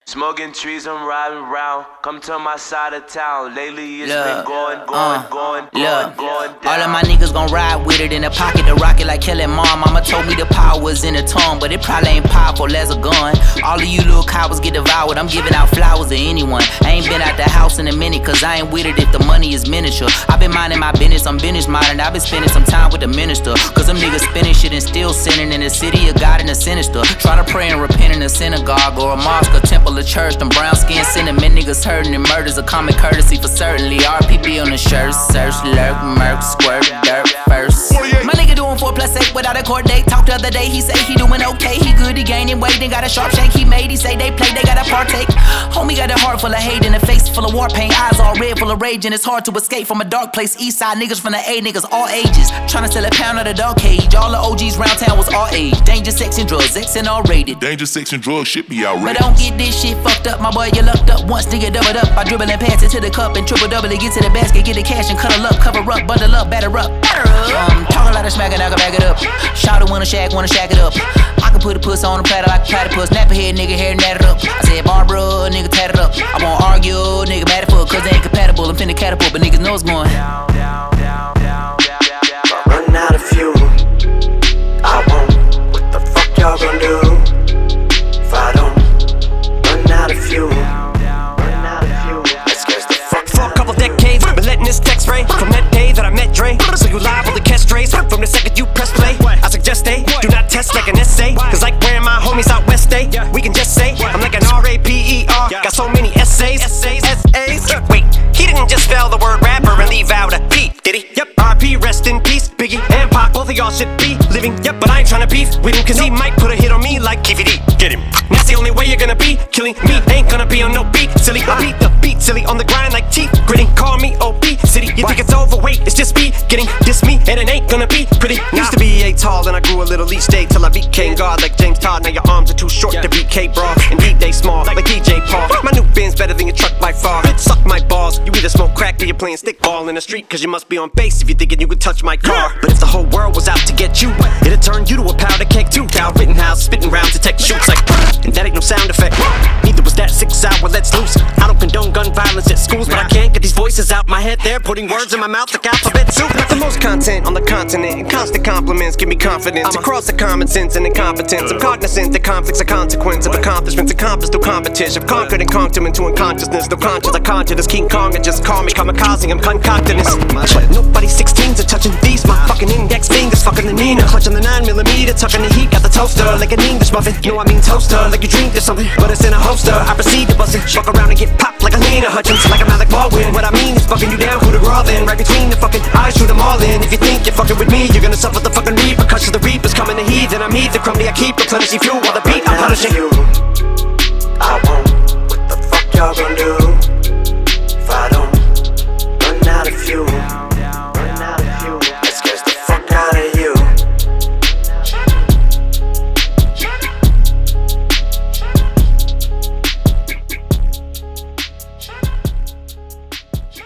Smoking trees, I'm riding round. Come to my side of town. Lately it's been going down. All of my niggas gon' ride with it in the pocket, the rocket like killing mom. Mama told me the power was in the tongue, but it probably ain't powerful as a gun. All of you little cowards get devoured. I'm giving out flowers to anyone. I ain't been out the house in a minute, cause I ain't with it if the money is miniature. I been minding my business, I'm business minding. I been spending some time with the minister, cause them niggas spinning shit and still sinning in the city of God and the sinister. Try to pray and repent in a synagogue or a mosque or temple or church. Them brown skin cinnamon niggas hurting and murders a common courtesy for certainly. RPB on the shirt, search, lurk, murk, squirt, dirt first. My nigga doing 4+8 without a court date. Talked the other day, he say he doing okay. He good, he gaining weight, and got a sharp shake he made. He say they play, they gotta partake. Homie got a heart full of hate and a face full of war paint. Eyes all red, full of rage, and it's hard to escape from a dark place. East side niggas from the A, niggas all ages. Tryna sell a pound of the dog cage. All the OGs round town was all age. Danger, sex, and drugs, X and all rated. Danger, sex, and drugs should be outrageous. But don't get this shit fucked up, my boy, you lucked up once, nigga doubled up. I dribble and pass it to the cup and triple double it. Get to the basket, get the cash and cuddle up. Cover up, bundle up, batter up. Talk a lot of smack and I can back it up. Shout wanna shack it up. I can put a puss on a platter like a platypus. Nap a head, nigga, hair natted up. I said Barbara, nigga, tatted up. I won't argue, nigga, mad at fuck, cause they ain't compatible. I'm finna catapult, but niggas know it's going down. Run out of fuel, I won't. What the fuck y'all gon' do if I don't run out of fuel? Let's get the fuck for a couple decades, been letting this text rain from that day that I met Dre. So you liable to catch strays from the second you press play. I suggest they do not test like an essay, cause like where my homies out west day, we can just say I'm like an R-A-P-E-R. Got so many essays. Wait, he didn't just spell the word rapper and leave out a P, did he? Yep, R.P. rest in peace. Biggie and Pac, both of y'all should be living. Yep, but I ain't tryna beef with him, cause he might put a hit on me like Keefy D. Get him. That's the only way you're gonna be killing me. Ain't gonna be on no beat, silly. I beat the beat, silly, on the grind like teeth gritting. Call me OP City. You think it's overweight? It's just me getting this me, and it ain't gonna be pretty. Used to be A tall, then I grew a little each day till I became God like James Todd. Now your arms are too short to be K-Bra, and they small like DJ Paul. My new Benz better than your truck by far. Suck my balls. You either smoke crack or you're playing stickball in the street, cause you must be on base if you're thinking you could touch my car. But if the whole world was out to get you, it'd turn you to a powder keg too. Cal Rittenhouse spitting rounds to tech shoots like, and that ain't no sound effect. Neither was that 6 hour let's loose. I don't condone gun violence at schools, but I can't get these voices out my head. They're putting words in my mouth like alphabet soup. Got the most content on the continent, and constant compliments give me confidence across the common sense and incompetence. I'm cognizant that conflict's a consequence of accomplishments accomplished through competition. I've conquered and conked him into unconsciousness. Though conscious, I conjured as King Kong and just call me kamikaze. I'm concocting this. But nobody's 16s are touching these. My fucking index fingers fucking the Nina. Clutching the 9mm, tucking the heat. Got the toaster like an English muffin. No, I mean toaster, like you dreamed of something, but it's in a holster. I proceed to bust it, fuck around and get popped like a Lena Hutchins, like a Alec Baldwin. What I mean is fucking you down, who the raw then? Right between the fucking eyes, shoot them all in. If you think you're fucking with me, you're gonna suffer the fucking repercussions. The reapers coming to heed, then I'm the crummy I keep replenishing fuel while the beat I'm punishing. I won't. What the fuck y'all gon' do